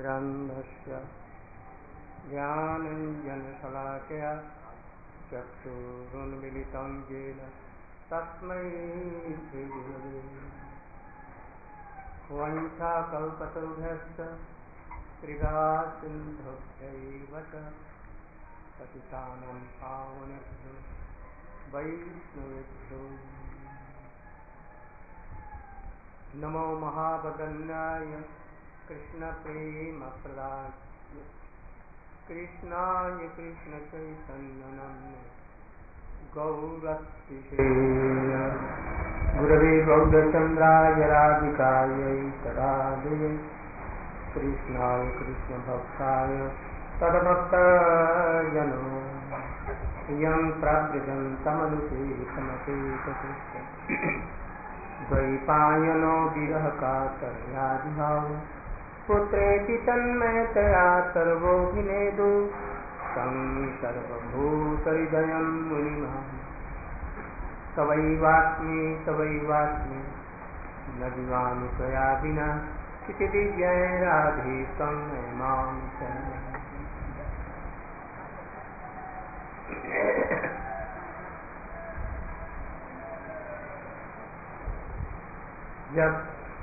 ज्ञानाञ्जनशलाकया ज्ञानाञ्जनशलाकया चक्षुरुन्मिलितं येन तस्मै श्रीगुरवे वञ्चाकल्पतरुभ्यश्च कृपासिन्धुभ्यैव च पतितानां पावनेभ्यो वैष्णवेभ्यो नमो महावदन्याय कृष्णप्रेमप्रदाय कृष्णाय कृष्णचैतन्यनाम्ने गौरतिशे गुरवे गौरचन्द्राय राधिकायै तदालये कृष्णाय कृष्णभक्ताय तद्भक्तजनो यं प्रव्रजन्तमनुपेतमपेतकृष्णम् द्वैपायनो विरहकातर्यादिभाव पुत्रेति तन्मयतया सर्वोऽभिनेदु तं सर्वभूतहृदयं मुनिमः तवैवास्मि न जीवामि त्वया विना इति दिव्यै राधे तं मां जब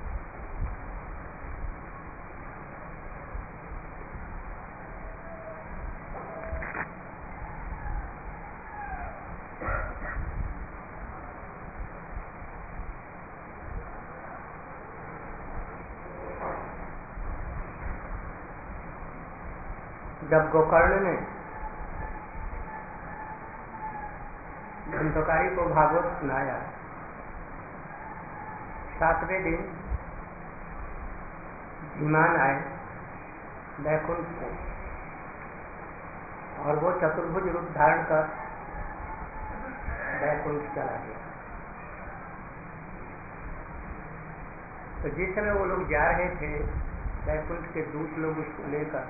गोकर्ण ने धुंधकारी को भागवत सुनाया, 7वें दिन विमान आए बैकुंठ से और वो चतुर्भुज रूप धारण कर बैकुंठ चला गया। तो जिस समय वो लोग जा रहे थे बैकुंठ के दूत लोग उसको लेकर,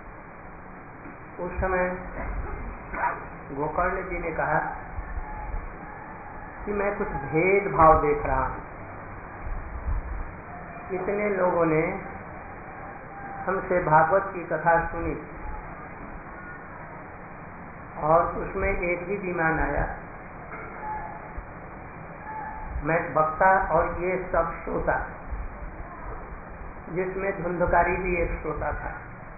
उस समय गोकर्ण जी ने कहा कि मैं कुछ भेदभाव देख रहा हूं। इतने लोगों ने हमसे भागवत की कथा सुनी और उसमें एक ही विमान आया, मैं वक्ता और ये सब श्रोता, जिसमें धुंधकारी भी एक श्रोता था,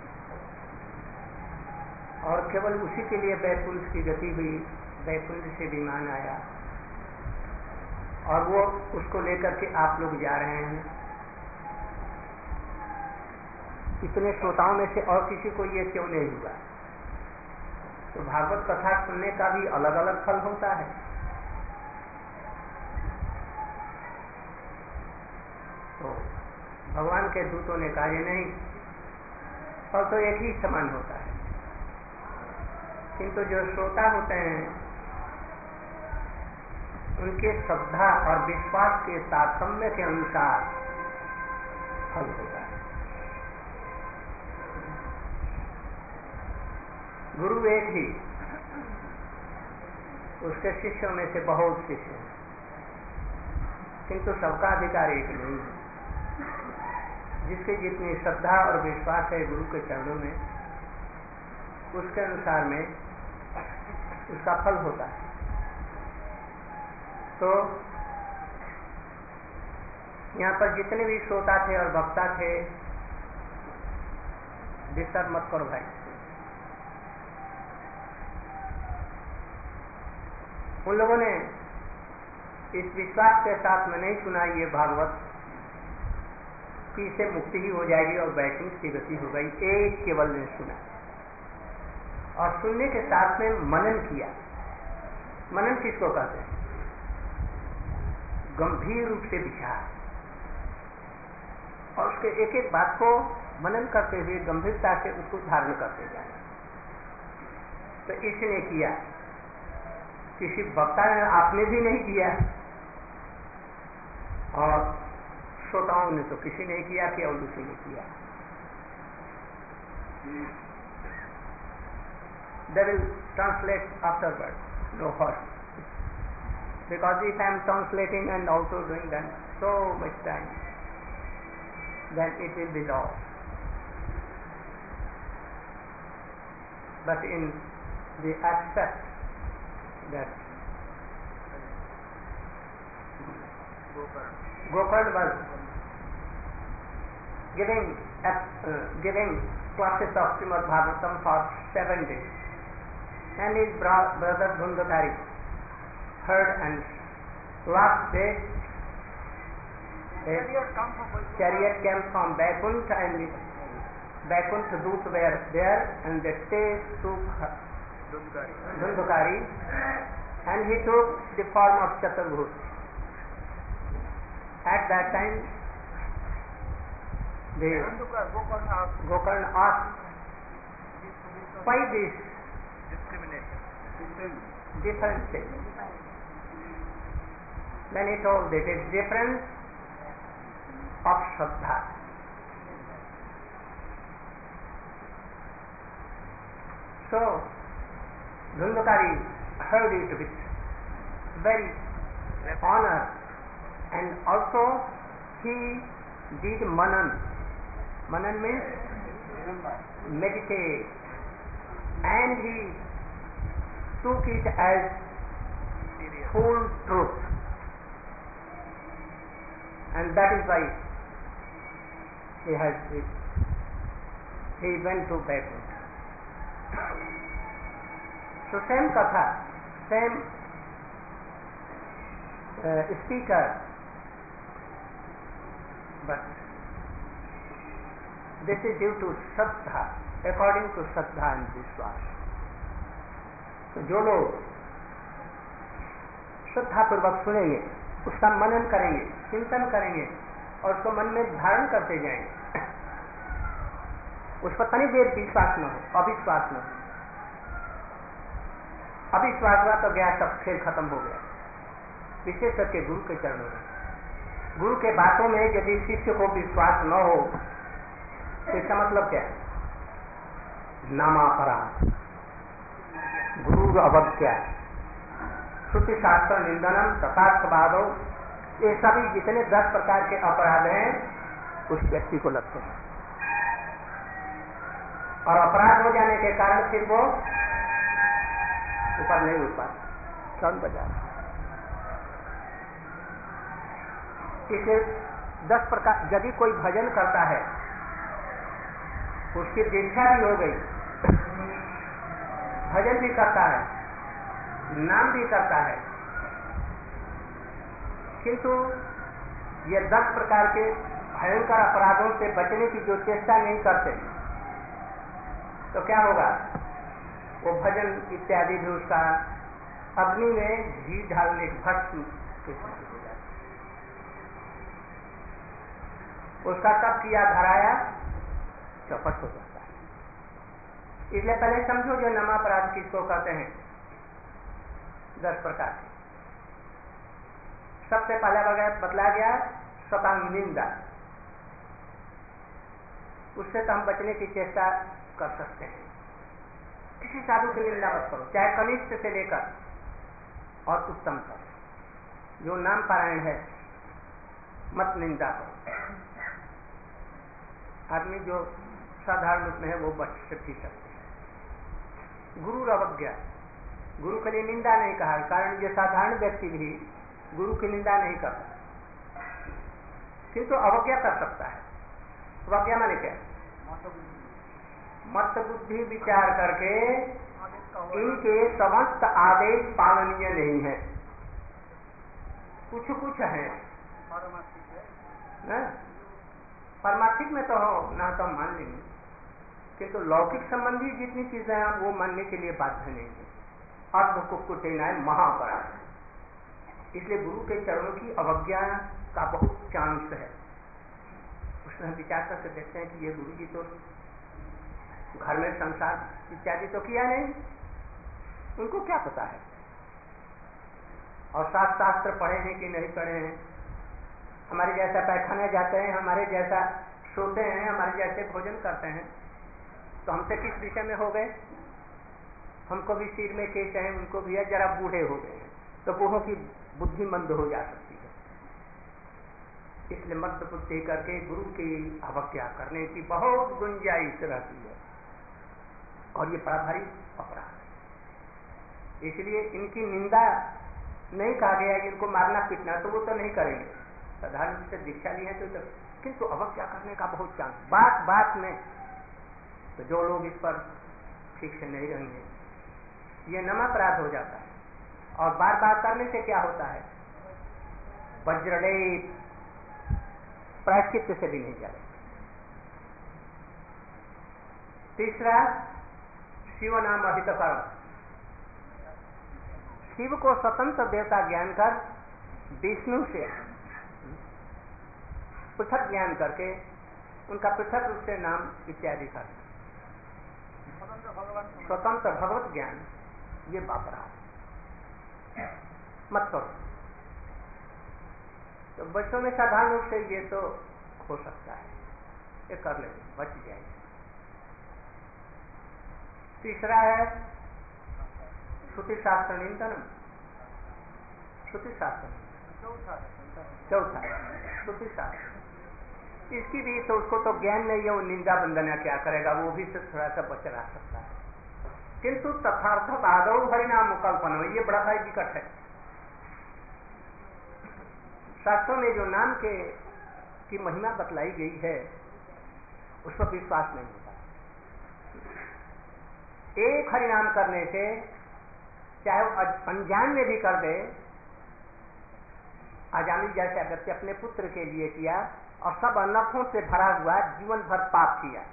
और केवल उसी के लिए बैकुंठ की गति हुई। बैकुंठ से विमान आया और वो उसको लेकर के आप लोग जा रहे हैं। इतने श्रोताओं में से और किसी को ये क्यों नहीं हुआ? तो भागवत कथा सुनने का भी अलग अलग फल होता है। तो भगवान के दूतों ने कहा ये नहीं, और तो एक ही समान होता है, किंतु जो श्रोता होते हैं उनके श्रद्धा और विश्वास के तारतम्य के अनुसार फल होता है। गुरु एक ही, उसके शिष्यों में से बहुत शिष्य हैं, किंतु सबका अधिकार एक नहीं है। जिसकी जितनी श्रद्धा और विश्वास है गुरु के चरणों में, उसके अनुसार में उसका फल होता है। तो यहाँ पर जितने भी श्रोता थे और वक्ता थे, डिस्टर्ब मत करो भाई। उन लोगों ने इस विश्वास के साथ में नहीं सुना ये भागवत कि इससे मुक्ति ही हो जाएगी और बैकुंठ की गति हो गई। एक केवल ने सुना और सुनने के साथ में मनन किया। मनन किसको कहते हैं? गंभीर रूप से विचार, और उसके एक एक बात को मनन करते हुए गंभीरता से उसको धारण करते जाए। तो इसने किया, किसी वक्ता ने आपने भी नहीं किया और श्रोताओं ने तो किसी ने किया, केवल उसी ने किया। They will translate afterwards, no hurry. Because if I am translating and also doing that so much time, then it will be lost. but in the aspect that Gokarna was giving classes of Srimad Bhagavatam for 7 days, and his brother Dhundakari heard, and last day a chariot came from Vaikuntha, and Vaikuntha Dut were there, and they took Dhundakari, and he took the form of Chaturbhuj. At that time, the Gokarna asked, why this difference? Then he told, it is difference of Shraddha. So, Dhundakari heard it with very honor, and also he did manan. Manan means meditate, and he took it as full truth, and that is why he went to Vaikuntha. So same katha, same speaker, but this is due to Shraddha, according to Shraddha and Vishwas. तो जो लोग श्रद्धा पूर्वक सुनेंगे, उसका मनन करेंगे, चिंतन करेंगे और उसको मन में धारण करते जाएंगे, उस पर तनिक देर विश्वास न हो, अविश्वास न हो। अविश्वास हुआ तो गया, सब खेल खत्म हो गया। विशेष करके गुरु के चरणों में, गुरु के बातों में यदि शिष्य को विश्वास न हो तो इसका मतलब क्या है? नामापराध, गुरु अवज्ञा, श्रुति शास्त्र निंदनम, तथार्थवादो, ये सभी जितने 10 प्रकार के अपराध हैं उस व्यक्ति को लगते हैं, और अपराध हो जाने के कारण फिर वो ऊपर नहीं उठ पाता, कौन बजा। इसे 10 प्रकार, यदि कोई भजन करता है, उसकी दीक्षा भी हो गई, भजन भी करता है, नाम भी करता है, किंतु ये 10 प्रकार के भयंकर अपराधों से बचने की जो चेष्टा नहीं करते, तो क्या होगा? वो भजन इत्यादि भी उसका अग्नि में घी डालने भस्म के समान हो जाता है, उसका तब किया धराया चौपट हो जाता है। इसलिए पहले समझो जो नामापराध किसको कहते हैं, 10 प्रकार के। सबसे पहले बतला गया स्वतंत्र निंदा, उससे तो हम बचने की चेष्टा कर सकते हैं। किसी साधु की निंदा मत करो, चाहे कनिष्ठ से लेकर और उत्तम तक। जो नाम पारायण है मत निंदा करो। आदमी जो साधारण रूप में है वो बच भी सकते हैं। गुरु अवज्ञा, गुरु के लिए निंदा नहीं कहा, कारण ये साधारण व्यक्ति भी गुरु की निंदा नहीं करता, किंतु अवज्ञा कर सकता है। अवज्ञा माने क्या? मत बुद्धि विचार करके इनके समस्त आदेश पालनीय नहीं है, कुछ कुछ है परमार्थिक में तो हो ना, तो हम मान लेंगे, किंतु लौकिक संबंधी जितनी चीजें हैं वो मानने के लिए बाध्य नहीं है। अर्ध कुकुटेना है महापराध। इसलिए गुरु के चरणों की अवज्ञा का बहुत चांस है। उसमें हम विचार करके देखते हैं कि ये गुरु जी तो घर में संसार इत्यादि तो किया नहीं, उनको क्या पता है, और शास्त्र पढ़े हैं कि नहीं पढ़े हैं। हमारे जैसा पैखाने जाते हैं, हमारे जैसा सोते हैं, हमारे जैसे भोजन करते हैं, तो हमसे किस विषय में हो गए? हमको भी सिर में केस है, उनको भी है, जरा बूढ़े हो गए हैं, तो बूढ़ों की बुद्धि मंद हो जा सकती है। इसलिए मंद बुद्धि करके गुरु की अवज्ञा करने की बहुत गुंजाइश रहती है। और ये बड़ा भारी अपराध है। इसलिए इनकी निंदा नहीं कहा गया कि इनको मारना पीटना, तो वो तो नहीं करेंगे, साधारण रूप से दीक्षा ली है तो किंतु अवज्ञा करने का बहुत चांस बात बात में। तो जो लोग इस पर ठीक से नहीं रहेंगे, ये नम अपराध हो जाता है। और बार बार करने से क्या होता है, वज्रलेप प्रायश्चित से भी नहीं जाएगा। तीसरा, शिव नाम अहित कर्म। शिव को स्वतंत्र देवता ज्ञान कर विष्णु से पृथक ज्ञान करके उनका पृथक रूप से नाम इत्यादि कर स्वतंत्र भगवत ज्ञान, ये अपराध मत करो। तो बच्चों में साधारण रूप से ये तो हो सकता है, ये कर लेंगे, बच जाएंगे। तीसरा है श्रुति शास्त्र निंदन। श्रुति शास्त्र चौथा श्रुति शास्त्र, इसकी भी तो उसको तो ज्ञान नहीं है, वो निंदा वंदना क्या करेगा, वो भी से थोड़ा सा बच रह सकता है। किंतु तथार्थ आदौ हरिनाम कल्पना, ये बड़ा भाई विकट है। शास्त्रों में जो नाम के की महिमा बतलाई गई है उस पर विश्वास नहीं होता। एक हरिनाम करने से चाहे वो अनजान में भी कर दे, अजानी जैसे व्यक्ति अपने पुत्र के लिए किया और सब अनर्थों से भरा हुआ जीवन भर पाप किया,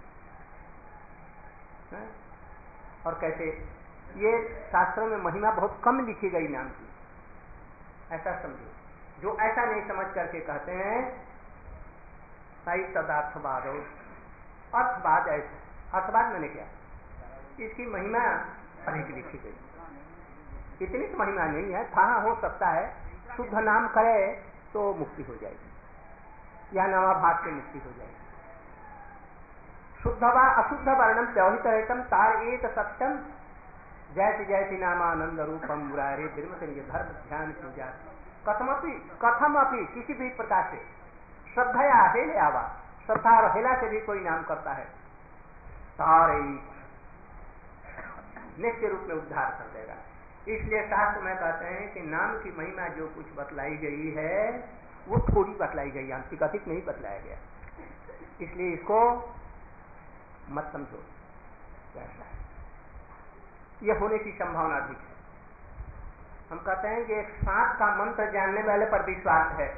और कैसे ये शास्त्रों में महिमा बहुत कम लिखी गई नाम की, ऐसा समझो। जो ऐसा नहीं समझ करके कहते हैं सही तदार्थवाद हो, अर्थवाद ऐसे, अर्थवाद मैंने क्या, इसकी महिमा अधिक लिखी गई, इतनी तो महिमा नहीं है। हाँ हो सकता है शुद्ध नाम करे तो मुक्ति हो जाएगी, या नामाभास से मुक्ति हो जाएगी। शुद्ध व अशुद्ध वर्णम व्यवहित रहतम तार एक सत्यम जैसे जैसे नामानंद रूपम मुरारे बिरमचर्य धर्म ध्यान पूजा कथमपि किसी भी प्रकार से श्रद्धया हेले आवा, श्रद्धा और हेला से भी कोई नाम करता है तार निश्चय रूप में उद्धार कर देगा। इसलिए शास्त्र में कहते हैं कि नाम की महिमा जो कुछ बतलाई गई है वो थोड़ी बतलाई गई, आंशिक अधिक नहीं बतलाया गया, इसलिए इसको मत समझो कैसा है, यह होने की संभावना अधिक है। हम कहते हैं कि एक सांप का मंत्र जानने वाले पर विश्वास है,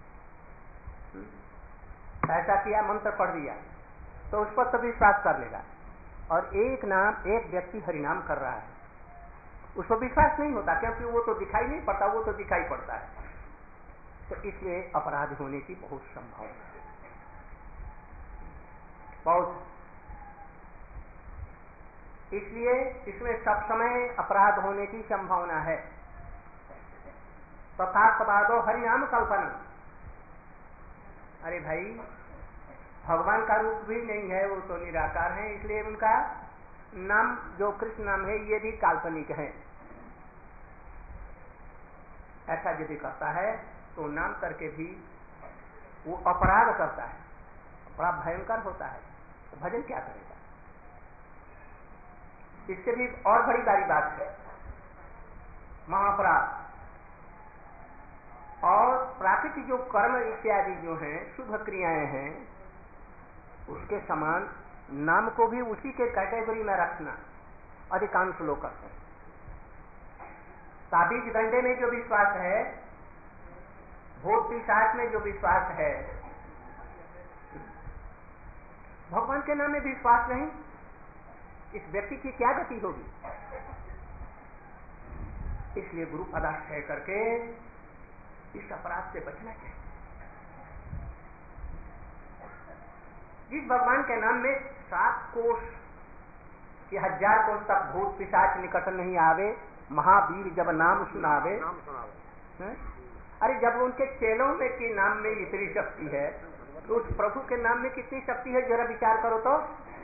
ऐसा किया मंत्र पढ़ दिया तो उस पर तो विश्वास कर लेगा, और एक व्यक्ति हरिनाम कर रहा है उस पर विश्वास नहीं होता, क्योंकि वो तो दिखाई नहीं पड़ता, वो तो दिखाई पड़ता है। तो इसलिए अपराध होने की बहुत संभावना है, बहुत। इसलिए इसमें सब समय अपराध होने की संभावना है। तथार्थवादो हरिनाम कल्पना, अरे भाई भगवान का रूप भी नहीं है, वो तो निराकार है, इसलिए उनका नाम जो कृष्ण नाम है ये भी काल्पनिक है। ऐसा यदि करता है तो नाम करके भी वो अपराध करता है, बड़ा भयंकर होता है, तो भजन क्या करेगा। इससे भी और बड़ी बड़ी बात है महाअपराध। और प्राकृतिक जो कर्म इत्यादि जो हैं शुभ क्रियाएं हैं उसके समान नाम को भी उसी के कैटेगरी में रखना अधिकांश लोग करते हैं। ताबीज गंडे में जो विश्वास है, भूत पिशाच में जो विश्वास है, भगवान के नाम में विश्वास नहीं, इस व्यक्ति की क्या गति होगी। इसलिए गुरु पदाश्रय करके इस अपराध से बचना चाहिए। जिस भगवान के नाम में 7 कोष या 1000 कोष तक भूत पिशाच निकट नहीं आवे, महावीर जब नाम सुनावे, अरे जब उनके चेलों में के नाम में इतनी शक्ति है तो उस प्रभु के नाम में कितनी शक्ति है जरा विचार करो तो।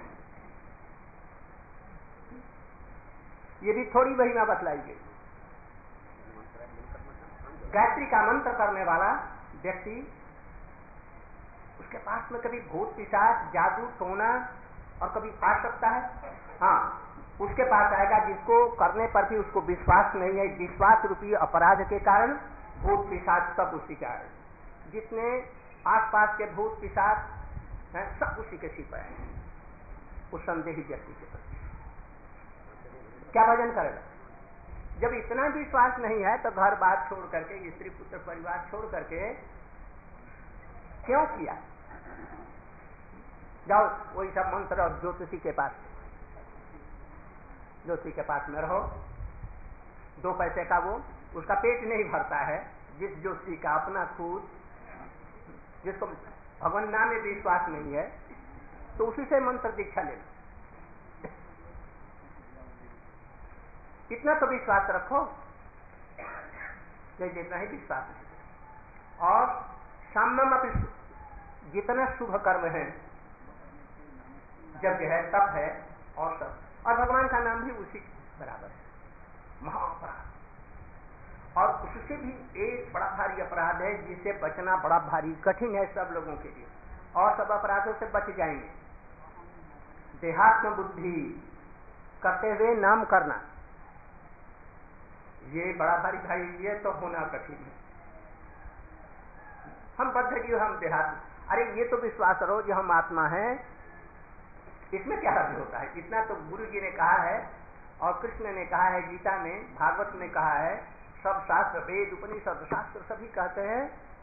ये भी थोड़ी महिमा बतलाई गई। गायत्री का मंत्र करने वाला व्यक्ति, उसके पास में कभी भूत पिशाच जादू टोना और कभी आ सकता है? हाँ, उसके पास आएगा जिसको करने पर भी उसको विश्वास नहीं है। विश्वास रूपी अपराध के कारण भूत पिशाच सब उसी का है। जितने आसपास के भूत पिशाच हैं सब उसी के सिर पर है, उस संदेही व्यक्ति के प्रति। क्या भजन करेगा? जब इतना विश्वास नहीं है तो घर बार छोड़ करके, स्त्री पुत्र परिवार छोड़ करके क्यों किया? जाओ वही सब मंत्र और ज्योतिषी के पास, ज्योतिषी के पास में रहो। 2 पैसे का वो, उसका पेट नहीं भरता है। जिस ज्योतिषी का अपना खुद, जिसको भगवान नाम में विश्वास नहीं है, तो उसी से मंत्र दीक्षा ले लो। इतना तो विश्वास रखो, जितना ही विश्वास है। और सामना जितना शुभ कर्म है, यज्ञ है, तप है और सब, और भगवान का नाम भी उसी बराबर है। महाअपराध, और उससे भी एक बड़ा भारी अपराध है जिससे बचना बड़ा भारी कठिन है सब लोगों के लिए। और सब अपराधों से बच जाएंगे। देहात्म बुद्धि करते हुए नाम करना, ये बड़ा भारी भाई, ये तो होना कठिन है। हम बद्ध जीव, हम देहात्म, अरे ये तो विश्वास करो जो हम आत्मा हैं, इसमें क्या हर्ज होता है? इतना तो गुरु जी ने कहा है और कृष्ण ने कहा है, गीता में, भागवत में कहा है, सब शास्त्र, वेद, उपनिषद, शास्त्र सभी कहते हैं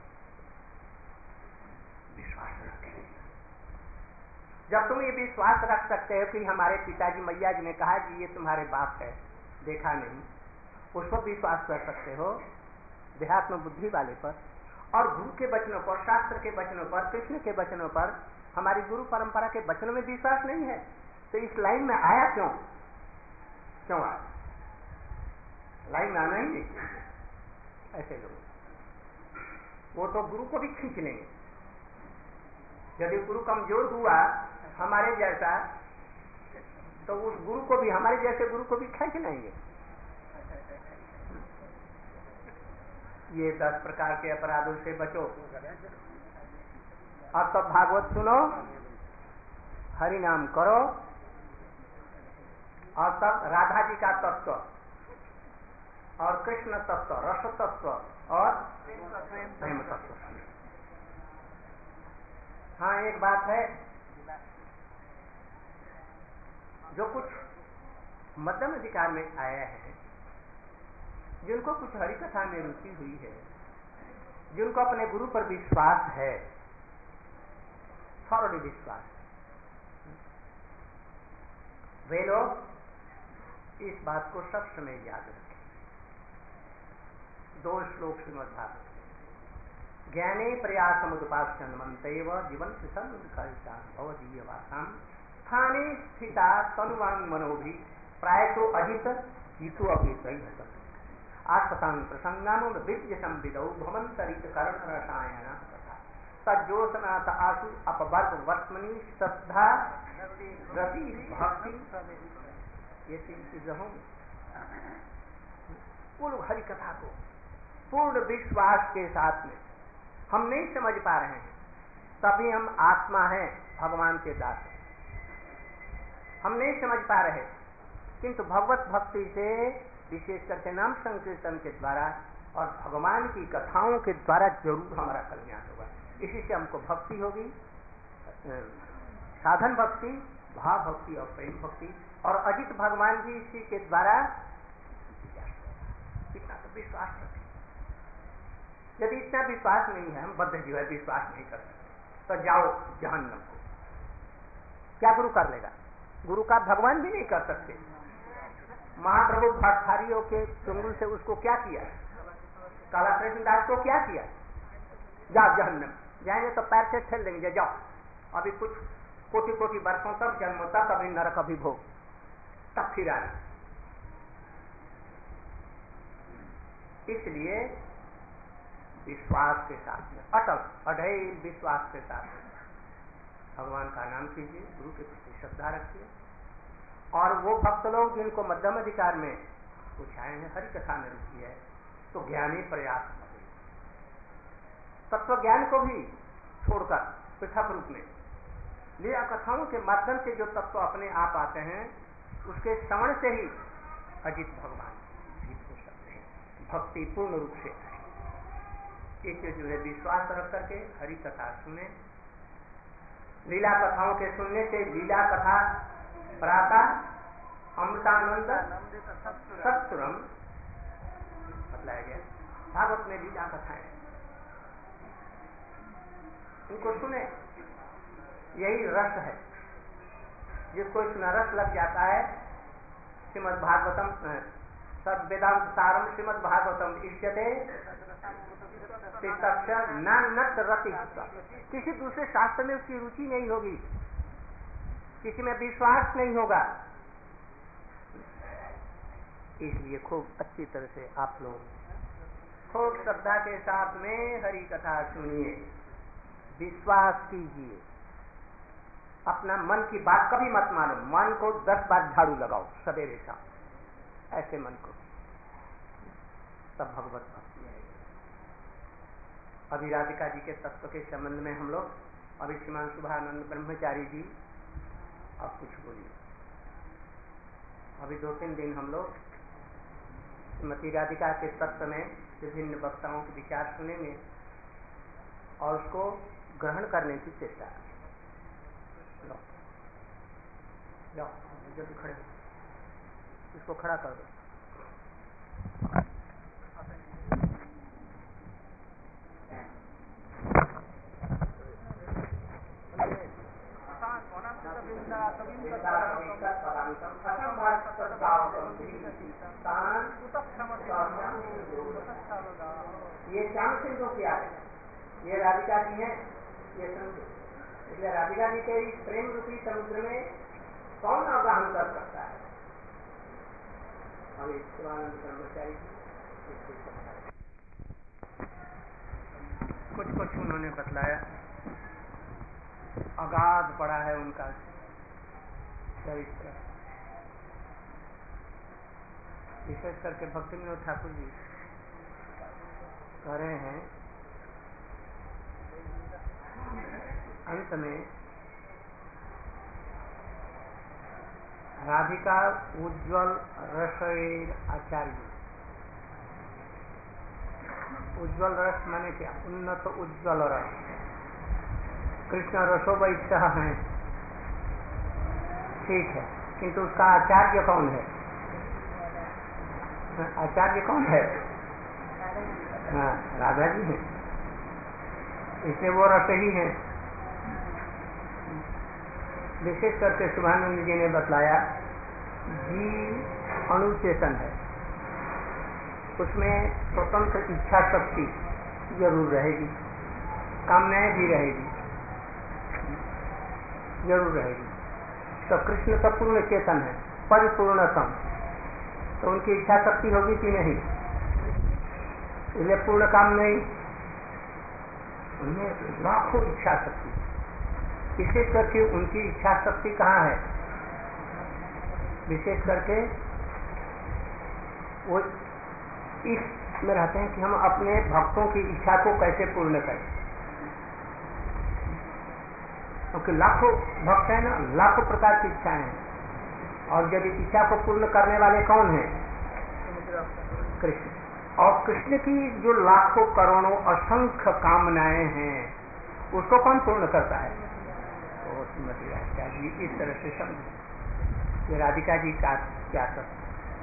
विश्वास रखें। जब तुम ये विश्वास रख सकते हो कि हमारे पिताजी मैया जी ने कहा कि ये तुम्हारे बाप है, देखा नहीं, उस पर विश्वास कर सकते हो, देहात्म बुद्धि वाले पर। और गुरु के वचनों पर, शास्त्र के वचनों पर, कृष्ण के वचनों पर, हमारी गुरु परंपरा के वचनों में विश्वास नहीं है, तो इस लाइन में आया क्यों? क्यों आया? लाइन में आना ही नहीं। ऐसे लोग, वो तो गुरु को भी खींच लेंगे। यदि गुरु कमजोर हुआ हमारे जैसा, तो उस गुरु को भी, हमारे जैसे गुरु को भी खींच लेंगे। ये 10 प्रकार के अपराधों से बचो। अब सब भागवत सुनो, हरि नाम करो, और तब राधा जी का तत्व और कृष्ण तत्व, रस तत्व और प्रेम तत्व। हाँ, एक बात है, जो कुछ मध्यम अधिकार में आया है, जिनको कुछ हरि कथा में रुचि हुई है, जिनको अपने गुरु पर विश्वास है, थॉरली विश्वास, वे लोग इस बात को सब समय याद रखें। 2 श्लोक श्रीमद् भागवत। ज्ञाने प्रयासमुपास्यन् मन्तेव जीवन सन्मुखरितान् भवदीयवासां स्थाने स्थिता तनुवान् मनोभि प्रायतो अजित हितु अपेक्षित आत्मतां प्रसंगानो विद्य संविदौ भवन्तरित कर्ण रसायन तथा तज्जोषनाथ आसु अपवर्ग वर्त्मनि श्रद्धा रति भक्ति, ये 3 चीजें होंगी। पूर्ण हरि कथा को पूर्ण विश्वास के साथ में हम नहीं समझ पा रहे हैं, तभी हम आत्मा हैं, भगवान के दास हैं। हम नहीं समझ पा रहे, किंतु भगवत भक्ति से, विशेष करके नाम संकीर्तन के द्वारा और भगवान की कथाओं के द्वारा जरूर हमारा कल्याण होगा। इसी से हमको भक्ति होगी, साधन भक्ति, भाव भक्ति और प्रेम भक्ति, और अजित भगवान जी इसी के द्वारा। इतना तो विश्वास रखें। यदि इतना विश्वास नहीं है, हम बद्ध जीव है, विश्वास नहीं कर सकते, तो जाओ जहन्नम को। क्या गुरु कर लेगा? गुरु का भगवान भी नहीं कर सकते। महाप्रभु भट्टारियों के चुंगल से उसको क्या किया? काला कृष्ण दास को क्या किया? जाओ जहन्नम। जाएंगे तो पैर से ठेल देंगे, जाओ अभी कुछ कोटि कोटि वर्षों तक, जन्मों तक, अभी नरक अभी भोग, तब फिर आना। इसलिए विश्वास के साथ में, अटल अढ़ेल विश्वास के साथ भगवान का नाम कीजिए, गुरु के प्रति श्रद्धा रखिए। और वो भक्त लोग जिनको मध्यम अधिकार में कुछ आए हैं, हरि कथा में रुचि है, तो ज्ञानी प्रयास करें। तत्व ज्ञान को भी छोड़कर पृथक रूप में लीला कथाओं के माध्यम से जो तत्व अपने आप आते हैं, उसके श्रवण से ही अजित भगवान जीत हो सकते हैं, भक्ति पूर्ण रूप से आए। इसलिए जो है विश्वास रख करके हरि कथा सुने। लीला कथाओं के सुनने से लीला कथा प्रातः अमृतानंद सत्सुरम बतलाया गया। भागवत में लीला कथाएं इनको सुने, यही रस है। जिसको इसमें रस लग जाता है, श्रीमद् भागवतम सद वेदांत सारम श्रीमद् भागवतम इष्यते नत रति। किसी दूसरे शास्त्र में उसकी रुचि नहीं होगी, किसी में विश्वास नहीं होगा। इसलिए खूब अच्छी तरह से आप लोग खूब श्रद्धा के साथ में हरि कथा सुनिए, विश्वास कीजिए। अपना मन की बात कभी मत मानो, मन को 10 बार झाड़ू लगाओ सवेरे शाम, ऐसे मन को, तब भगवत भक्ति आएगी। अभी राधिका जी के तत्व के संबंध में हम लोग, अभी श्रीमान शुभानंद ब्रह्मचारी जी आप कुछ बोलिए। अभी 2-3 दिन हम लोग श्रीमती राधिका के तत्व में विभिन्न वक्ताओं के विचार सुनेंगे और उसको ग्रहण करने की चेष्टा करें। जाओ जल्दी खड़े हो, इसको खड़ा कर दो। ये श्याम सिंधु क्या है? ये राधिका जी है, ये समुद्र। इसलिए राधिका जी के इस प्रेम रूपी समुद्र में कौन अवगाहन कर सकता है? और शिवानंद ब्रह्मचारी कुछ उन्होंने बतलाया, अगाध पड़ा है उनका चरित्र। विशेष करके भक्ति विनोद ठाकुर जी कह रहे हैं अंत में, राधिका उज्ज्वल रसेर आचार्य। उज्ज्वल रस माने क्या? उन्नत उज्ज्वल रस। कृष्ण रसोवैश्य है, ठीक है, किंतु उसका आचार्य कौन है? आचार्य कौन है? हाँ, राधा जी है, इसलिए वो रस ही है। विशेष करके शुभानंद जी ने बतलाया, जीव अनुचेतन है, उसमें स्वतंत्र इच्छा शक्ति जरूर रहेगी, कामनाएं भी रहेगी, जरूर रहेगी। तो कृष्ण तो पूर्ण चेतन है, परिपूर्णतम, तो उनकी इच्छा शक्ति होगी कि नहीं? इसलिए पूर्ण काम नहीं, उनमें लाखों इच्छा शक्ति। विशेष करके उनकी इच्छा शक्ति कहाँ है? विशेष करके वो इस में रहते हैं कि हम अपने भक्तों की इच्छा को कैसे पूर्ण करें, क्योंकि लाखों भक्त हैं ना, लाखों प्रकार की इच्छाएं हैं, और यदि इच्छा को पूर्ण करने वाले कौन हैं? कृष्ण। और कृष्ण की जो लाखों करोड़ों असंख्य कामनाएं हैं, उसको कौन पूर्ण करता है? तो श्रीमती राधिका जी इस तरह से समझे, राधिका जी का क्या करते,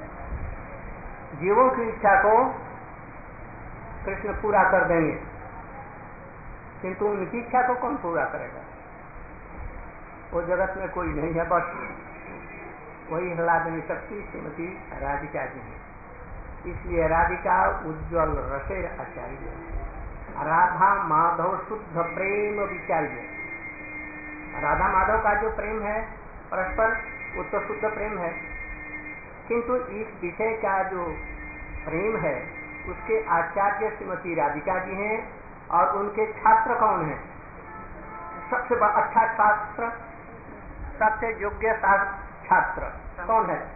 जीवों की इच्छा को कृष्ण पूरा कर देंगे, किंतु उनकी इच्छा को कौन पूरा करेगा? वो जगत में कोई नहीं है, बस वही हलादनी शक्ति श्रीमती राधिका जी है। इसलिए राधिका उज्ज्वल रसेर आचार्य, राधा माधव शुद्ध प्रेम विचार्य। राधा माधव का जो प्रेम है परस्पर, वो तो शुद्ध प्रेम है, किंतु इस विषय का जो प्रेम है उसके आचार्य श्रीमती राधिका जी हैं, और उनके छात्र कौन हैं? सबसे अच्छा छात्र, सबसे योग्य छात्र कौन है?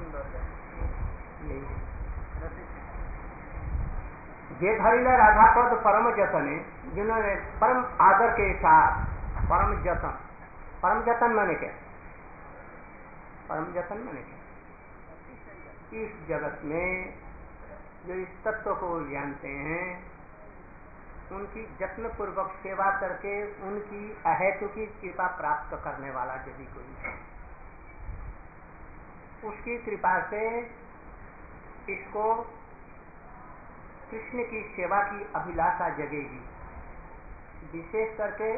जे धरिला राधा पद परम जतने, जिन्होंने परम आदर के साथ परम जतन माने क्या? परम जतन माने इस जगत में जो इस तत्व को जानते हैं उनकी जत्न पूर्वक सेवा करके उनकी अहेतु की कृपा प्राप्त करने वाला यदि कोई है, उसकी कृपा से इसको कृष्ण की सेवा की अभिलाषा जगेगी। विशेष करके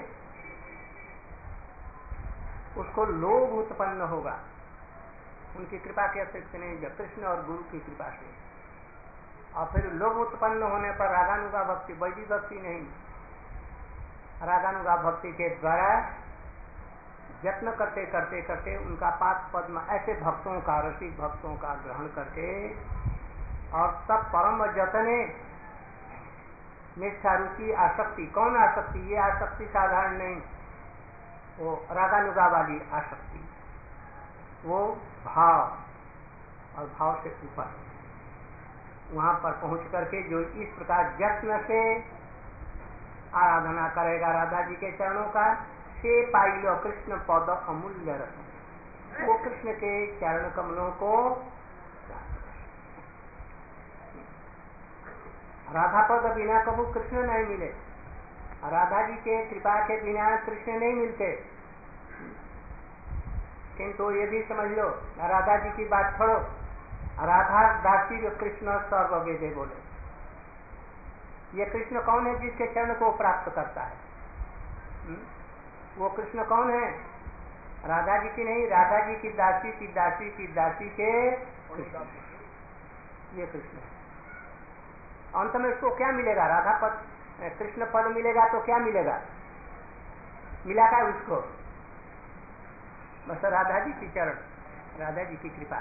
उसको लोभ उत्पन्न होगा, उनकी कृपा के अतिरिक्त नहीं, जब कृष्ण और गुरु की कृपा से। और फिर लोभ उत्पन्न होने पर रागानुगा भक्ति, वैदिक भक्ति नहीं, रागानुगा भक्ति के द्वारा यत्न करते करते करते उनका पाद पद्म ऐसे भक्तों का, रसिक भक्तों का ग्रहण करके और तब परम जतने निष्ठा रुचि आसक्ति। कौन आसक्ति? ये आसक्ति साधारण नहीं, वो रागानुगा वाली आसक्ति, वो भाव और भाव से ऊपर वहां पर पहुंच करके जो इस प्रकार यत्न से आराधना करेगा राधा जी के चरणों का, से पाइलो कृष्ण पद अमूल्य रत्न, वो कृष्ण के चरण कमलों को राधा पद बिना कबू कृष्ण नहीं मिले, राधा जी के कृपा के बिना कृष्ण नहीं मिलते। किंतु ये भी समझ लो, राधा जी की बात छोड़ो, राधा दासी जो कृष्ण सर्ववेदे बोले, ये कृष्ण कौन है जिसके चरण को प्राप्त करता है? वो कृष्ण कौन है? राधा जी की नहीं, राधा जी की दासी की दासी की दासी के कृष्ण, ये कृष्ण है। अंत में उसको क्या मिलेगा? राधा पद, कृष्ण पद मिलेगा तो क्या मिलेगा? मिला क्या उसको? बस राधा जी की चरण, राधा जी की कृपा।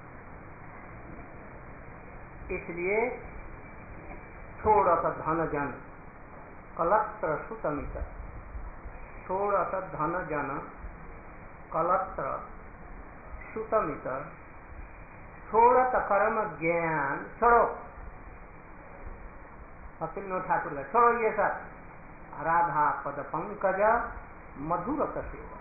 इसलिए छोड़त धन जन कलत्र सुतमित, छोड़त धन जन कलत्र सुतमित, छोड़त कर्म ज्ञान, छोड़ो भक्ति विनोद ठाकुर का, छोड़ो ये सब, राधा पद पंकज मधुर सेवा,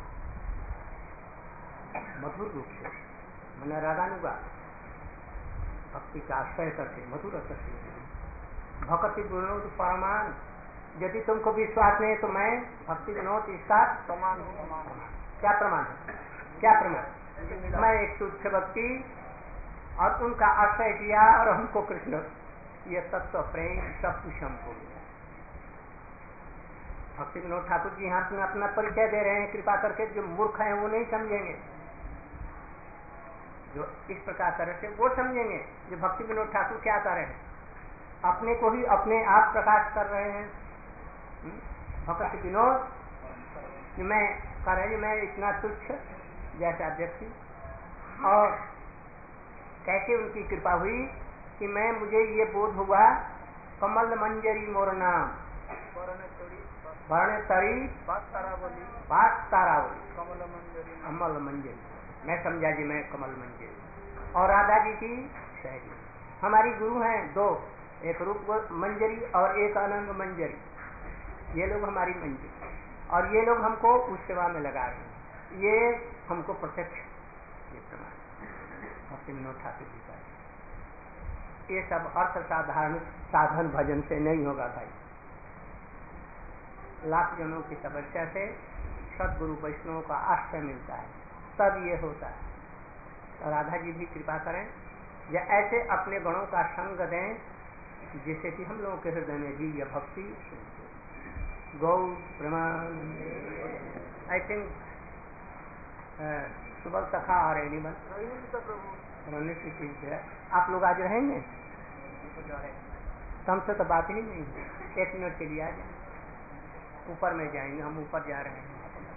मधुर रूप से मैंने राधानुगा भक्ति का आश्रय करके मधुर सेवा, भक्ति विनोद परमान। यदि तुमको विश्वास नहीं तो मैं भक्ति विनोद इसका प्रमाण हूँ। क्या प्रमाण है? क्या प्रमाण? मैं एक तुच्छ भक्ति और उनका आश्रय किया और हमको कृष्ण ये तत्व प्रेम सब कुछ हमको मिला। भक्ति विनोद ठाकुर जी यहाँ तुम्हें अपना परिचय दे रहे हैं कृपा करके, जो मूर्ख हैं वो नहीं समझेंगे, जो इस प्रकार तरह से वो समझेंगे जो भक्ति विनोद ठाकुर क्या कर रहे हैं, अपने को ही अपने आप प्रकाश कर रहे हैं। भक्ति विनोद मैं कर रहे, मैं इतना तुच्छ जैसा व्यक्ति, और कैसे उनकी कृपा हुई कि मैं, मुझे ये बोध हुआ कमल मंजरी मोर नाम, वर्ण तरी बात तारावली, कमल मंजरी, मैं समझा जी मैं कमल मंजरी। और राधा जी की सहेली, हमारी गुरु हैं दो, एक रूप मंजरी और एक अनंग मंजरी, ये लोग हमारी मंजरी, और ये लोग हमको उस सेवा में लगा रहे हैं, ये हमको प्रत्यक्ष ये प्रमाण भक्ति विनोद ठाकुर जी का। ये सब अर्थ साधारण साधन भजन से नहीं होगा भाई, लाख जनों की तपस्या से सदगुरु वैष्णव का आश्रय मिलता है, तब ये होता है। तो राधा जी भी कृपा करें या ऐसे अपने गुणों का संग दें जिससे कि हम लोगों के हृदय में भी यह भक्ति गौ प्रमाण। आई थिंक सुबह सखा और एनिमल आप लोग आज रहेंगे, हमसे तो बात ही नहीं, 1 मिनट के लिए आ जाए, ऊपर में जाएंगे, हम ऊपर जा रहे हैं,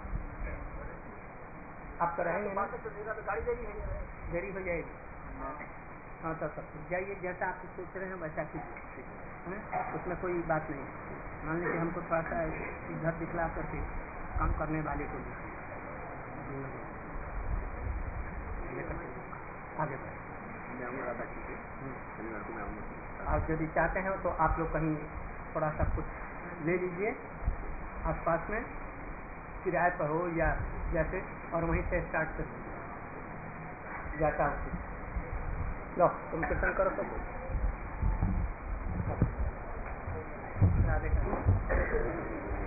आप तो रहेंगे ना? देरी हो जाएगी। हाँ तो सब जाइए, जैसा आप सोच रहे हैं वैसा कुछ उसमें कोई बात नहीं। मान लीजिए हमको थोड़ा सा इधर दिखला करके काम करने वाले को भी आगे बढ़े। और यदि चाहते हैं तो आप लोग कहीं थोड़ा सा कुछ ले लीजिए आसपास में, किराए पर हो या जैसे, और वहीं से स्टार्ट कर दीजिए। जाता हूँ। लो तुम कीर्तन करो तो राधे।